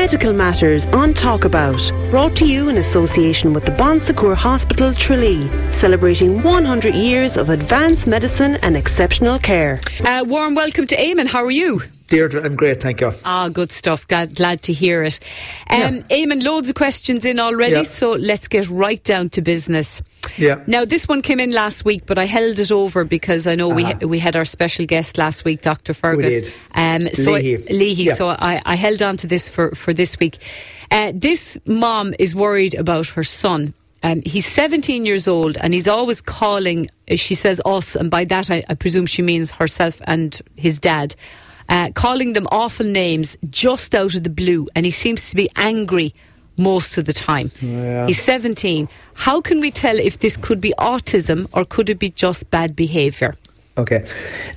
Medical Matters on Talkabout, brought to you in association with the Bon Secours Hospital Tralee, celebrating 100 years of advanced medicine and exceptional care. Warm welcome to Eamon. How are you? Deirdre, I'm great, thank you. Good stuff. Glad to hear it. Eamon, loads of questions in already, so let's get right down to business. Yeah. Now, this one came in last week, but I held it over because I know we had our special guest last week, Dr. Fergus. Leahy. So I held on to this for this week. This mom is worried about her son. He's 17 years old and he's always calling, she says us, and by that I presume she means herself and his dad, calling them awful names just out of the blue, and he seems to be angry most of the time. He's 17. How can we tell if this could be autism or could it be just bad behaviour? Okay.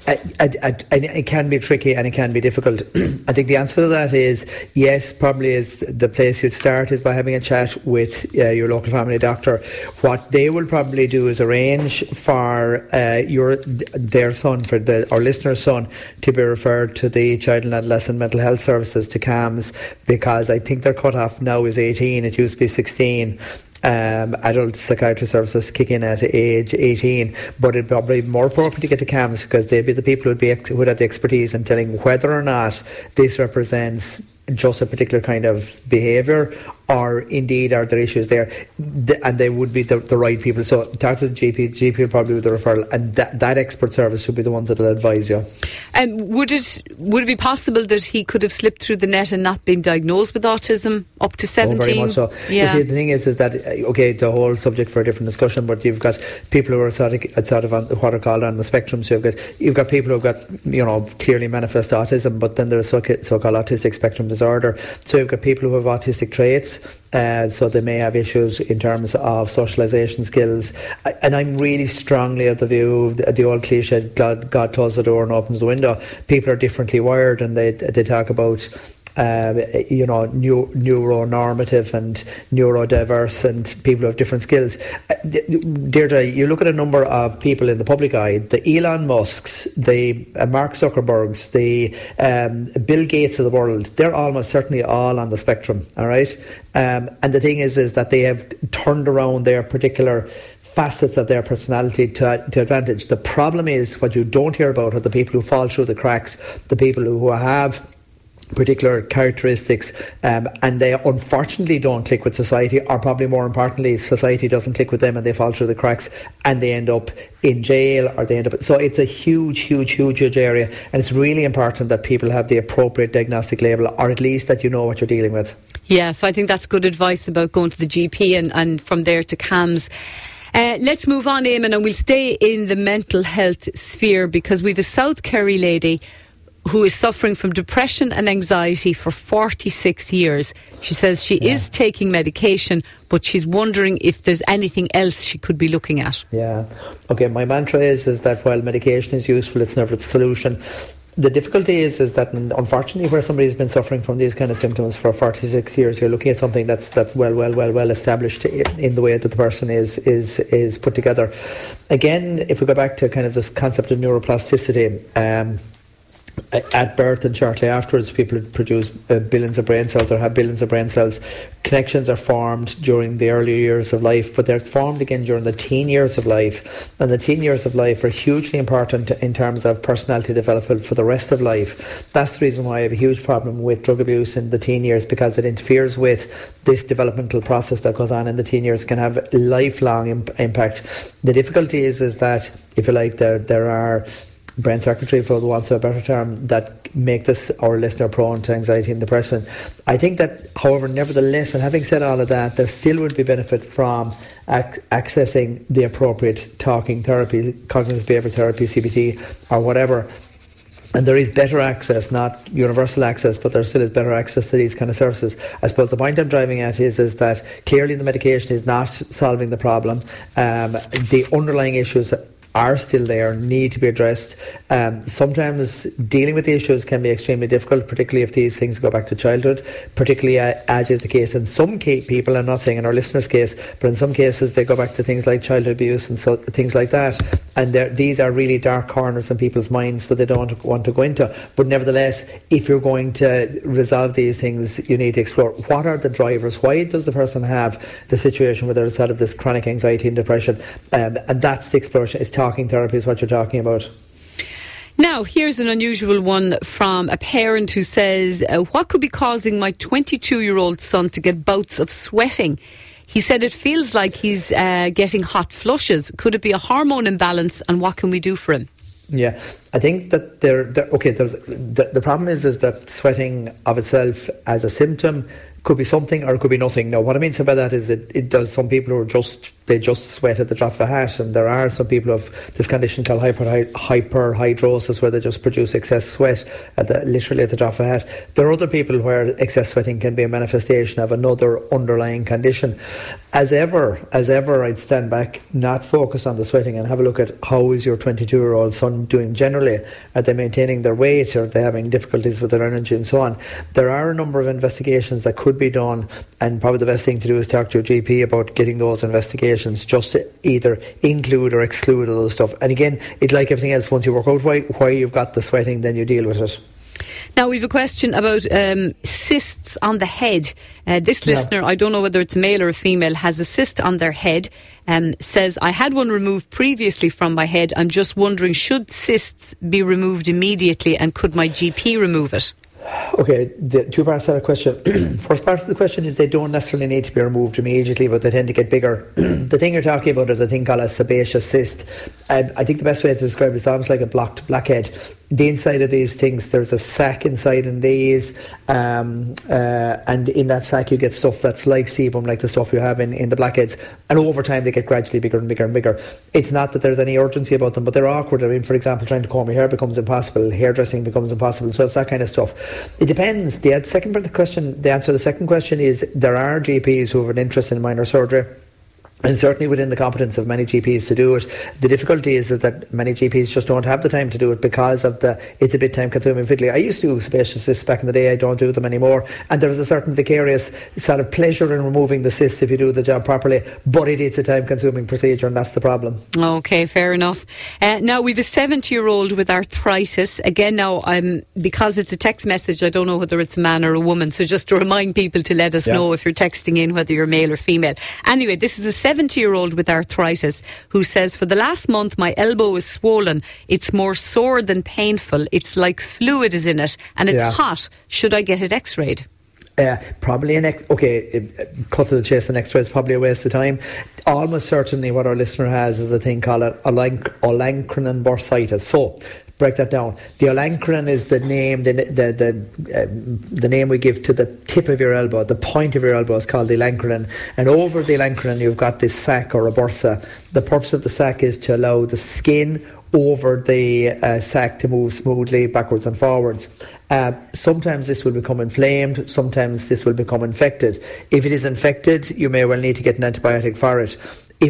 It can be tricky and it can be difficult. I think the answer to that is yes, probably is the place you'd start is by having a chat with your local family doctor. What they will probably do is arrange for their son, for our listener's son, to be referred to the Child and Adolescent Mental Health Services, to CAMHS, because I think their cut-off now is 18. It used to be 16. Adult psychiatry services kick in at age 18, but it'd probably be more appropriate to get to CAMHS because they'd be the people who'd have the expertise in telling whether or not this represents just a particular kind of behaviour or indeed are there issues there, and they would be the right people. So talk to the GP will probably do the referral, and that expert service would be the ones that will advise you. And would it be possible that he could have slipped through the net and not been diagnosed with autism up to 17? Very much so. Yeah. You see, the thing is that, okay, it's a whole subject for a different discussion, but you've got people who are sort of on what are called on the spectrum. So you've got people who've got, clearly manifest autism, but then there's so-called autistic spectrum disorder. So you've got people who have autistic traits, so they may have issues in terms of socialisation skills. And I'm really strongly of the view, the old cliche, God closes the door and opens the window. People are differently wired, and they talk about neuronormative and neurodiverse and people who have different skills. Deirdre, you look at a number of people in the public eye, the Elon Musks, the Mark Zuckerbergs, the Bill Gates of the world, they're almost certainly all on the spectrum, all right? And the thing is that they have turned around their particular facets of their personality to advantage. The problem is, what you don't hear about are the people who fall through the cracks, the people who have particular characteristics, and they unfortunately don't click with society, or probably more importantly, society doesn't click with them and they fall through the cracks and they end up in jail, or they end up. So it's a huge area, and it's really important that people have the appropriate diagnostic label, or at least that you know what you're dealing with. Yeah, so I think that's good advice about going to the GP and from there to CAMHS. Let's move on, Eamon, and we'll stay in the mental health sphere because we've a South Kerry lady who is suffering from depression and anxiety for 46 years. She says she is taking medication, but she's wondering if there's anything else she could be looking at. Yeah. Okay, my mantra is that while medication is useful, it's never the solution. The difficulty is that unfortunately, where somebody's been suffering from these kind of symptoms for 46 years, you're looking at something that's well established in the way that the person is put together. Again, if we go back to kind of this concept of neuroplasticity, at birth and shortly afterwards, people produce billions of brain cells or have billions of brain cells. Connections are formed during the early years of life, but they're formed again during the teen years of life. And the teen years of life are hugely important in terms of personality development for the rest of life. That's the reason why I have a huge problem with drug abuse in the teen years, because it interferes with this developmental process that goes on in the teen years, can have lifelong impact. The difficulty is that, if you like, there are brain circuitry, for the want of a better term, that make this our listener prone to anxiety and depression. I think that, however, nevertheless, and having said all of that, there still would be benefit from accessing the appropriate talking therapy, cognitive behavioural therapy, CBT, or whatever. And there is better access, not universal access, but there still is better access to these kind of services. I suppose the point I'm driving at is that clearly the medication is not solving the problem. The underlying issues are still there, need to be addressed. Sometimes dealing with the issues can be extremely difficult, particularly if these things go back to childhood, particularly as is the case in some people. I'm not saying in our listeners' case, but in some cases they go back to things like childhood abuse and so things like that. And these are really dark corners in people's minds that they don't want to go into. But nevertheless, if you're going to resolve these things, you need to explore what are the drivers. Why does the person have the situation where they're out of this chronic anxiety and depression? And that's the exploration. It's talking therapy is what you're talking about. Now, here's an unusual one from a parent who says, what could be causing my 22-year-old son to get bouts of sweating? He said it feels like he's getting hot flushes. Could it be a hormone imbalance, and what can we do for him? Yeah, I think that the problem is that sweating of itself as a symptom could be something or it could be nothing. Now, what I mean by that is that it does some people who are just sweat at the drop of a hat, and there are some people who have this condition called hyperhidrosis where they just produce excess sweat literally at the drop of a hat. There are other people where excess sweating can be a manifestation of another underlying condition. As ever, I'd stand back, not focus on the sweating, and have a look at how is your 22-year-old son doing generally. Are they maintaining their weight? Are they having difficulties with their energy and so on? There are a number of investigations that could be done, and probably the best thing to do is talk to your GP about getting those investigations, just to either include or exclude all the stuff. And again, it's like everything else, once you work out why you've got the sweating, then you deal with it. Now, we have a question about cysts on the head. This listener, I don't know whether it's male or a female, has a cyst on their head, says, I had one removed previously from my head. I'm just wondering, should cysts be removed immediately, and could my GP remove it? Okay, the two parts of that question. First part of the question is they don't necessarily need to be removed immediately, but they tend to get bigger. The thing you're talking about is a thing called a sebaceous cyst. I think the best way to describe it is almost like a blocked blackhead. The inside of these things, there's a sac inside in these, and in that sac you get stuff that's like sebum, like the stuff you have in the blackheads, and over time they get gradually bigger and bigger and bigger. It's not that there's any urgency about them, but they're awkward. I mean, for example, trying to comb your hair becomes impossible, hairdressing becomes impossible, so it's that kind of stuff. It depends. The second part of the question, the answer to the second question is there are GPs who have an interest in minor surgery, and certainly within the competence of many GPs to do it. The difficulty is that many GPs just don't have the time to do it because of it's a bit time consuming fiddly. I used to do sebaceous cysts back in the day. I don't do them anymore, and there's a certain vicarious sort of pleasure in removing the cysts if you do the job properly, but it is a time consuming procedure, and that's the problem. Okay, fair enough. Now, we've a 70-year-old with arthritis. Again, now, because it's a text message, I don't know whether it's a man or a woman, so just to remind people to let us know if you're texting in whether you're male or female. Anyway, this is a 70-year-old with arthritis who says, for the last month my elbow is swollen. It's more sore than painful. It's like fluid is in it, and it's hot. Should I get it x-rayed? Probably cut to the chase, an x-ray is probably a waste of time. Almost certainly what our listener has is a thing called olanchorn bursitis. So break that down. The olanchorn is the name, the name we give to the tip of your elbow. The point of your elbow is called the olanchorn, and over the olanchorn you've got this sac or a bursa. The purpose of the sac is to allow the skin over the sac to move smoothly backwards and forwards. Sometimes this will become inflamed, sometimes this will become infected. If it is infected, you may well need to get an antibiotic for it.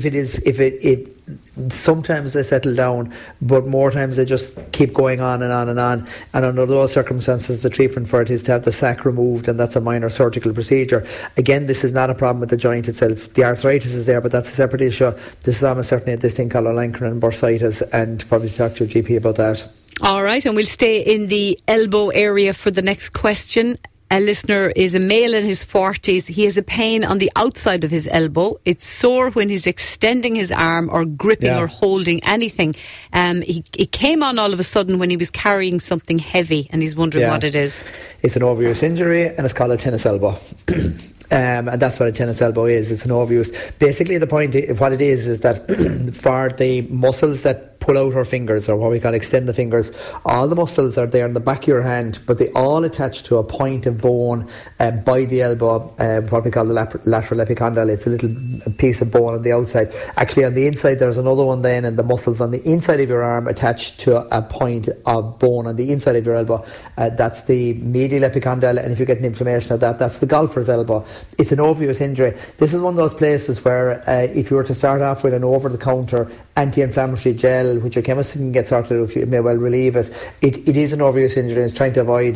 Sometimes they settle down, but more times they just keep going on and on and on. And under those circumstances, the treatment for it is to have the sac removed, and that's a minor surgical procedure. Again, this is not a problem with the joint itself. The arthritis is there, but that's a separate issue. This is almost certainly this thing called olanchorn bursitis, and probably talk to your GP about that. All right, and we'll stay in the elbow area for the next question. A listener is a male in his 40s. He has a pain on the outside of his elbow. It's sore when he's extending his arm or gripping or holding anything. It came on all of a sudden when he was carrying something heavy, and he's wondering what it is. It's an overuse injury, and it's called a tennis elbow. And that's what a tennis elbow is. It's an overuse. Basically, the point, what it is that for the muscles that pull out our fingers, or what we call extend the fingers, all the muscles are there in the back of your hand, but they all attach to a point of bone by the elbow, what we call the lateral epicondyle. It's a little piece of bone on the outside. Actually, on the inside, there's another one then, and the muscles on the inside of your arm attached to a point of bone on the inside of your elbow. That's the medial epicondyle, and if you get an inflammation of that, that's the golfer's elbow. It's an overuse injury. This is one of those places where if you were to start off with an over-the-counter anti-inflammatory gel, which your chemist can get sorted out, it may well relieve it. It is an overuse injury. It's trying to avoid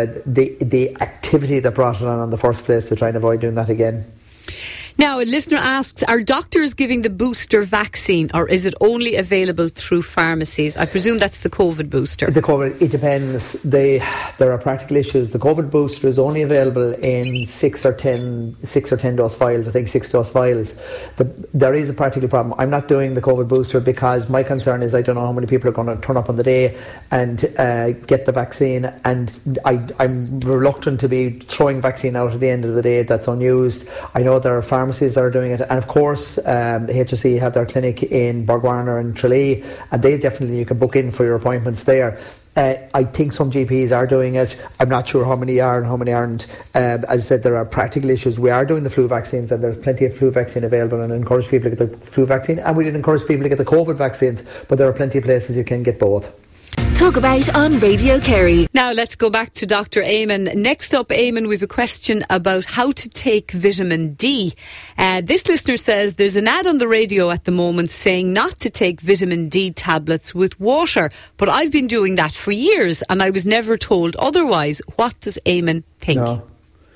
the activity that brought it on in the first place, to try and avoid doing that again. Now, a listener asks, are doctors giving the booster vaccine, or is it only available through pharmacies? I presume that's the COVID booster. The COVID, it depends. There are practical issues. The COVID booster is only available in 6 or 10 dose vials. I think 6 dose vials. There is a practical problem. I'm not doing the COVID booster because my concern is I don't know how many people are going to turn up on the day and get the vaccine, and I'm reluctant to be throwing vaccine out at the end of the day that's unused. I know there are pharmacies that are doing it, and of course HSE have their clinic in Borgwarner and Tralee, and they definitely, you can book in for your appointments there. I think some GPs are doing it. I'm not sure how many are and how many aren't. As I said, there are practical issues. We are doing the flu vaccines, and there's plenty of flu vaccine available, and I encourage people to get the flu vaccine, and we did encourage people to get the COVID vaccines, but there are plenty of places you can get both. Talk About on Radio Kerry. Now let's go back to Dr. Eamon. Next up, Eamon, we have a question about how to take vitamin D. This listener says there's an ad on the radio at the moment saying not to take vitamin D tablets with water, but I've been doing that for years and I was never told otherwise. What does Eamon think? No.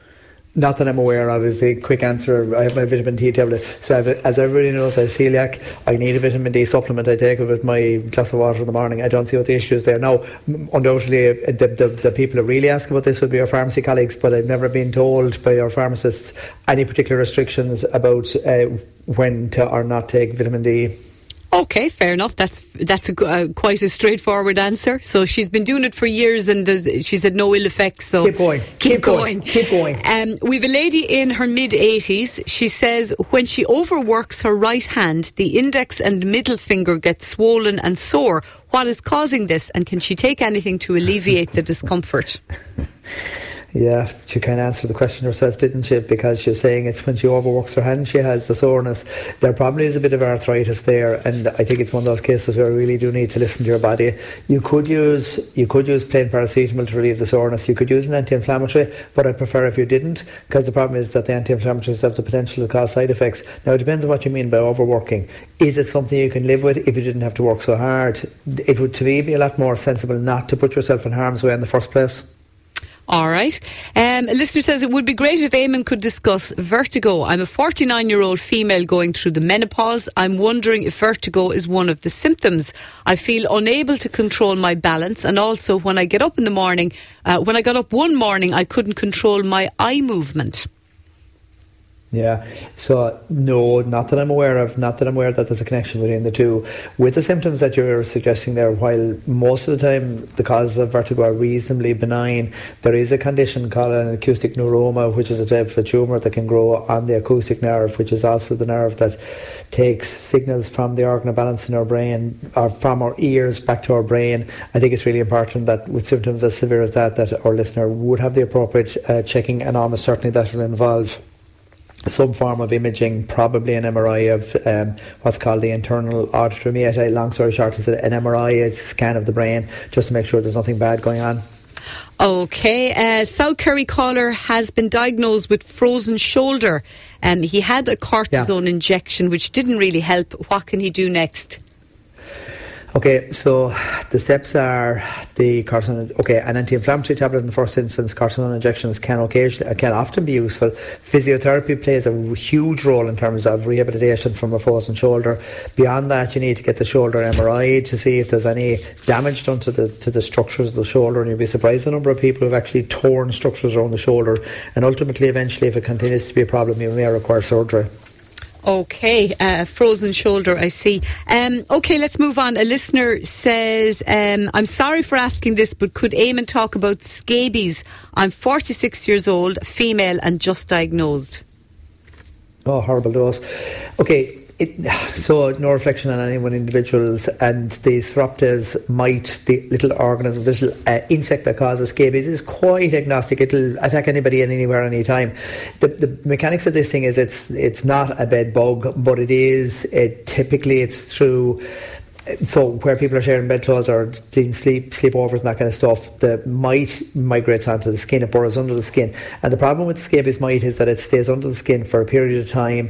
Not that I'm aware of is the quick answer. I have my vitamin D tablet. So as everybody knows, I have celiac. I need a vitamin D supplement. I take it with my glass of water in the morning. I don't see what the issue is there. Now, undoubtedly, the people who really ask about this would be our pharmacy colleagues, but I've never been told by our pharmacists any particular restrictions about when to or not take vitamin D. Okay, fair enough. That's quite a straightforward answer. So she's been doing it for years, and she said no ill effects. So keep going. Keep going. We've a lady in her mid-80s. She says when she overworks her right hand, the index and middle finger get swollen and sore. What is causing this, and can she take anything to alleviate the discomfort? Yeah, she kind of answered the question herself, didn't she? Because she's saying it's when she overworks her hand, she has the soreness. There probably is a bit of arthritis there, and I think it's one of those cases where you really do need to listen to your body. You could use plain paracetamol to relieve the soreness. You could use an anti-inflammatory, but I prefer if you didn't, because the problem is that the anti-inflammatories have the potential to cause side effects. Now, it depends on what you mean by overworking. Is it something you can live with if you didn't have to work so hard? It would, to me, be a lot more sensible not to put yourself in harm's way in the first place. All right. A listener says it would be great if Eamon could discuss vertigo. I'm a 49-year-old female going through the menopause. I'm wondering if vertigo is one of the symptoms. I feel unable to control my balance, and also when I get up in the morning, when I got up one morning, I couldn't control my eye movement. Yeah, so no, not that I'm aware of, that there's a connection between the two. With the symptoms that you're suggesting there, while most of the time the causes of vertigo are reasonably benign, there is a condition called an acoustic neuroma, which is a type of a tumour that can grow on the acoustic nerve, which is also the nerve that takes signals from the organ of balance in our brain, or from our ears back to our brain. I think it's really important that with symptoms as severe as that our listener would have the appropriate checking, and almost certainly that will involve some form of imaging, probably an MRI of what's called the internal auditory meatus. Long story short, is an MRI is a scan of the brain just to make sure there's nothing bad going on. Okay, South Kerry caller has been diagnosed with frozen shoulder, and he had a cortisone injection which didn't really help. What can he do next? Okay, so the steps are the cortisone. Okay, an anti-inflammatory tablet in the first instance. Cortisone injections can often be useful. Physiotherapy plays a huge role in terms of rehabilitation from a frozen shoulder. Beyond that, you need to get the shoulder MRI to see if there's any damage done to the structures of the shoulder, and you'll be surprised the number of people who've actually torn structures around the shoulder. And ultimately, eventually, if it continues to be a problem, you may require surgery. Okay, frozen shoulder, I see. Okay, let's move on. A listener says, I'm sorry for asking this, but could Eamon talk about scabies? I'm 46 years old, female, and just diagnosed. Oh, horrible dose. Okay, so no reflection on any one individuals, and the Throptes mite, the little organism, the little insect that causes scabies, is quite agnostic. It'll attack anybody and anywhere, anytime. The mechanics of this thing is it's not a bed bug, but it is typically it's through So where people are sharing bedclothes or doing sleepovers and that kind of stuff, the mite migrates onto the skin, it burrows under the skin. And the problem with scabies mite is that it stays under the skin for a period of time.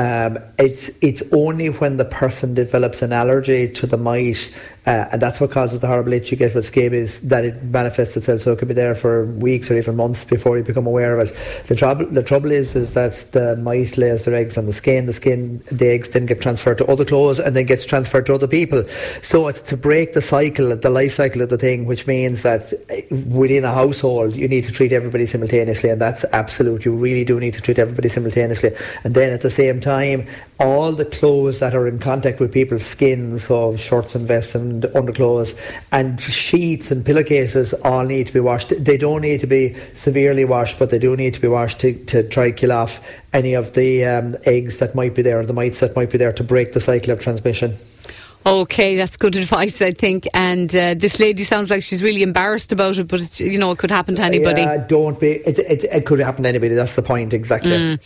It's only when the person develops an allergy to the mite, and that's what causes the horrible itch you get with scabies, that it manifests itself. So it could be there for weeks or even months before you become aware of it. The trouble is that the mite lays their eggs on the skin. The eggs then get transferred to other clothes and then gets transferred to other people. So it's to break the life cycle of the thing, which means that within a household you need to treat everybody simultaneously, and that's absolute. You really do need to treat everybody simultaneously. And then at the same time, all the clothes that are in contact with people's skin, so shorts and vests and underclothes and sheets and pillowcases, all need to be washed. They don't need to be severely washed, but they do need to be washed to try kill off any of the eggs that might be there, or the mites that might be there, to break the cycle of transmission. Okay, that's good advice, I think. And this lady sounds like she's really embarrassed about it, but it's, it could happen to anybody. Don't be. It could happen to anybody. That's the point, exactly.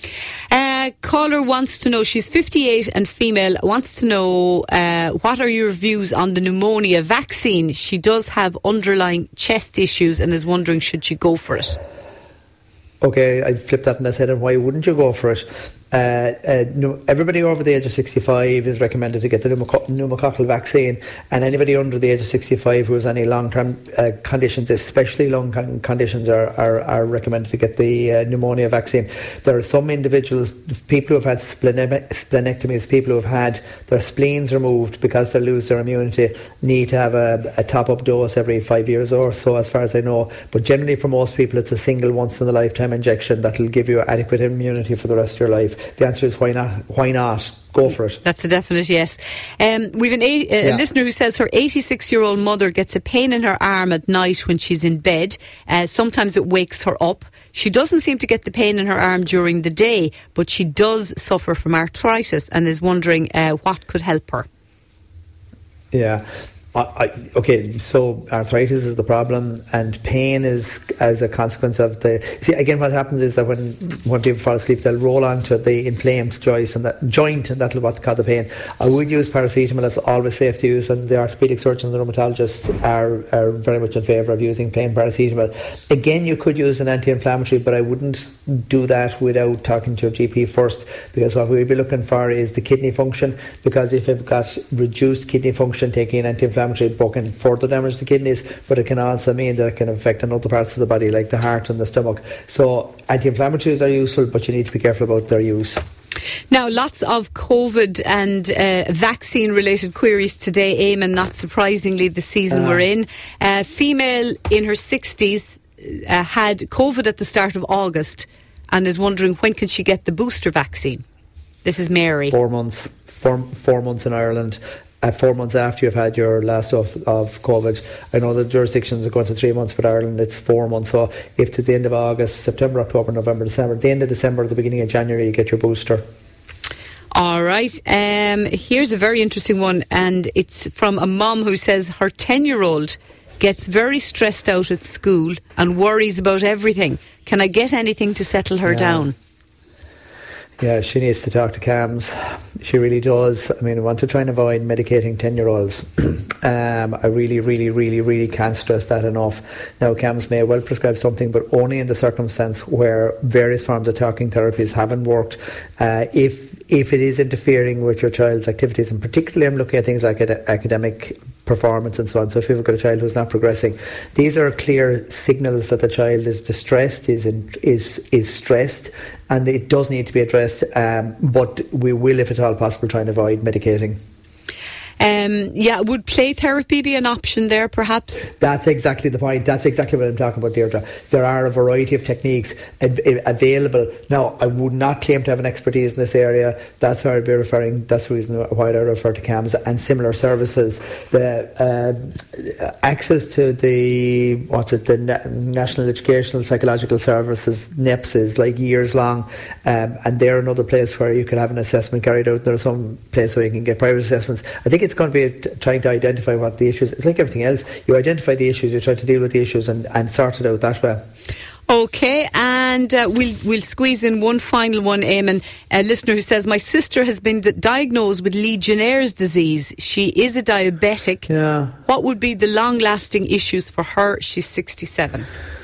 Caller wants to know, she's 58 and female, wants to know what are your views on the pneumonia vaccine? She does have underlying chest issues and is wondering, should she go for it? Okay, I'd flip that on its head, and why wouldn't you go for it? Everybody over the age of 65 is recommended to get the pneumococcal vaccine, and anybody under the age of 65 who has any long-term conditions, especially lung conditions, are recommended to get the pneumonia vaccine. There are some individuals, people who have had splenectomies, people who have had their spleens removed because they lose their immunity, need to have a top-up dose every 5 years or so, as far as I know. But generally for most people it's a single once-in-a-lifetime injection that will give you adequate immunity for the rest of your life. The answer is why not? Why not? Go for it. That's a definite yes. We've a listener who says her 86-year-old mother gets a pain in her arm at night when she's in bed. Sometimes it wakes her up. She doesn't seem to get the pain in her arm during the day, but she does suffer from arthritis and is wondering what could help her. Yeah. Okay, so arthritis is the problem, and pain is as a consequence of the... See, again, what happens is that when people fall asleep, they'll roll onto the inflamed joint, and that'll what cause the pain. I would use paracetamol. That's always safe to use, and the orthopaedic surgeons and rheumatologists are very much in favour of using plain paracetamol. Again, you could use an anti-inflammatory, but I wouldn't do that without talking to your GP first, because what we'd be looking for is the kidney function, because if you've got reduced kidney function, taking an anti-inflammatory book can further damage the kidneys, but it can also mean that it can affect other parts of the body like the heart and the stomach. So anti-inflammatories are useful, but you need to be careful about their use. Now, lots of COVID and vaccine related queries today, Eamon, not surprisingly the season we're in. Female in her 60s had COVID at the start of August and is wondering when can she get the booster vaccine. This is Mary. 4 months. 4 months in Ireland. 4 months after you've had your last of COVID. I know the jurisdictions are going to 3 months, but Ireland it's 4 months. So if to the end of August, September, October, November, December, the end of December, the beginning of January, you get your booster. All right. Here's a very interesting one, and it's from a mum who says her 10-year-old gets very stressed out at school and worries about everything. Can I get anything to settle her down? Yeah, she needs to talk to CAMHS. She really does. I mean, I want to try and avoid medicating 10-year-olds. I really, really, really, really can't stress that enough. Now, CAMHS may well prescribe something, but only in the circumstance where various forms of talking therapies haven't worked. If it is interfering with your child's activities, and particularly I'm looking at things like academic performance and so on. So if you've got a child who's not progressing, these are clear signals that the child is distressed, is stressed, and it does need to be addressed. But we will, if at all possible, try and avoid medicating. Would play therapy be an option there, perhaps? That's exactly the point. That's exactly what I'm talking about, Deirdre. There are a variety of techniques available. Now, I would not claim to have an expertise in this area. That's why I'd be referring. That's the reason why I refer to CAMHS and similar services. The access to the National Educational Psychological Services (NEPS) is like years long, and they're another place where you can have an assessment carried out. There are some places where you can get private assessments. I think it's going to be trying to identify what the issues. It's like everything else. You identify the issues, you try to deal with the issues and sort it out that way. Okay, and we'll squeeze in one final one, Eamon. A listener who says, my sister has been diagnosed with Legionnaire's disease. She is a diabetic. Yeah. What would be the long-lasting issues for her? She's 67.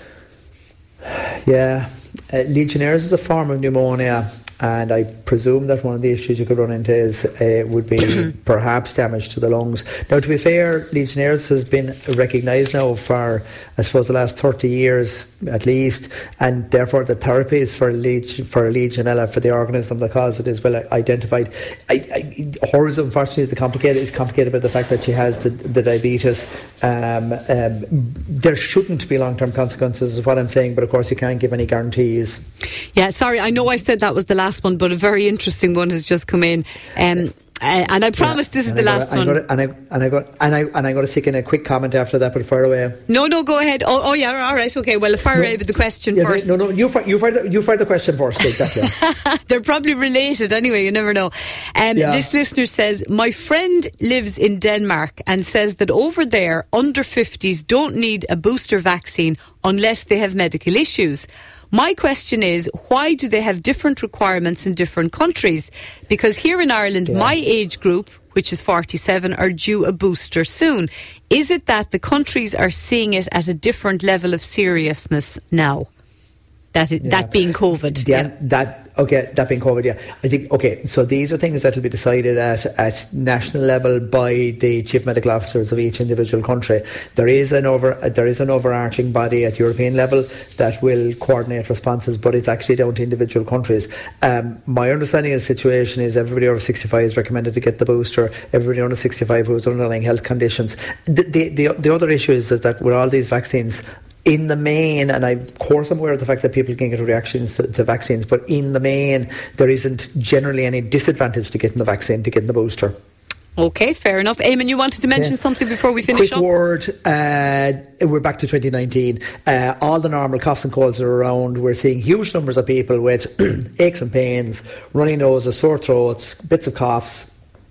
Yeah. Legionnaire's is a form of pneumonia, and I presume that one of the issues you could run into is would be perhaps damage to the lungs. Now, to be fair, Legionnaire's has been recognised now for, I suppose, the last 30 years at least, and therefore the therapies for Legionella, for the organism that causes it, is well identified. Hers, unfortunately, is complicated by the fact that she has the diabetes. There shouldn't be long-term consequences, is what I'm saying, but of course you can't give any guarantees. Yeah, sorry, I know I said that was the last one, but a very interesting one has just come in. And I promise this is the last one. I'm going to stick in a quick comment after that, but fire away. No, go ahead. Oh yeah, all right, okay. Well, fire away with the question first. No, you fire the question first, exactly. They're probably related anyway, you never know. This listener says, my friend lives in Denmark and says that over there, under 50s don't need a booster vaccine unless they have medical issues. My question is, why do they have different requirements in different countries? Because here in Ireland, my age group, which is 47, are due a booster soon. Is it that the countries are seeing it at a different level of seriousness now? That being COVID. That being COVID, yeah. I think, so these are things that will be decided at national level by the chief medical officers of each individual country. There is an overarching body at European level that will coordinate responses, but it's actually down to individual countries. My understanding of the situation is everybody over 65 is recommended to get the booster. Everybody under 65 who has underlying health conditions. The other issue is that with all these vaccines, in the main, and of course I'm aware of the fact that people can get reactions to vaccines, but in the main, there isn't generally any disadvantage to getting the vaccine, to getting the booster. Okay, fair enough. Eamon, you wanted to mention something before we finish up? Quick word, we're back to 2019. All the normal coughs and colds are around. We're seeing huge numbers of people with aches and pains, runny noses, sore throats, bits of coughs.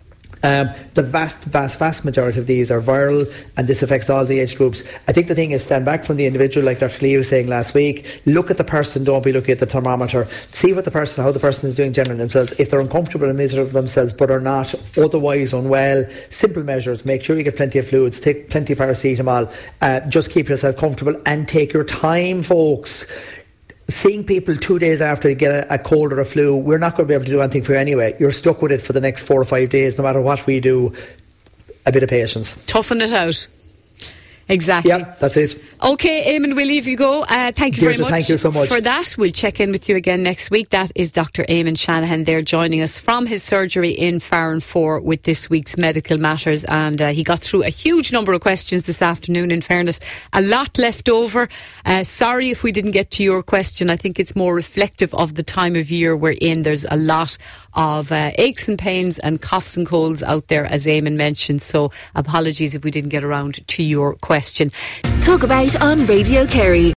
The vast majority of these are viral, and this affects all the age groups. I think the thing is, stand back from the individual, like Dr. Lee was saying last week. Look at the person, don't be looking at the thermometer. See how the person is doing generally themselves. If they're uncomfortable and miserable themselves but are not otherwise unwell, simple measures. Make sure you get plenty of fluids, take plenty of paracetamol, just keep yourself comfortable and take your time, folks. Seeing people 2 days after you get a cold or a flu, we're not going to be able to do anything for you anyway. You're stuck with it for the next 4 or 5 days, no matter what we do. A bit of patience. Toughen it out. Exactly. Yeah, that's it. Okay, Eamon, we'll leave you go. Thank you very much. Thank you so much for that. We'll check in with you again next week. That is Dr. Eamon Shanahan there, joining us from his surgery in Farranfore with this week's Medical Matters. And he got through a huge number of questions this afternoon, in fairness. A lot left over. Sorry if we didn't get to your question. I think it's more reflective of the time of year we're in. There's a lot of aches and pains and coughs and colds out there, as Eamon mentioned. So apologies if we didn't get around to your question. Talk About on Radio Kerry.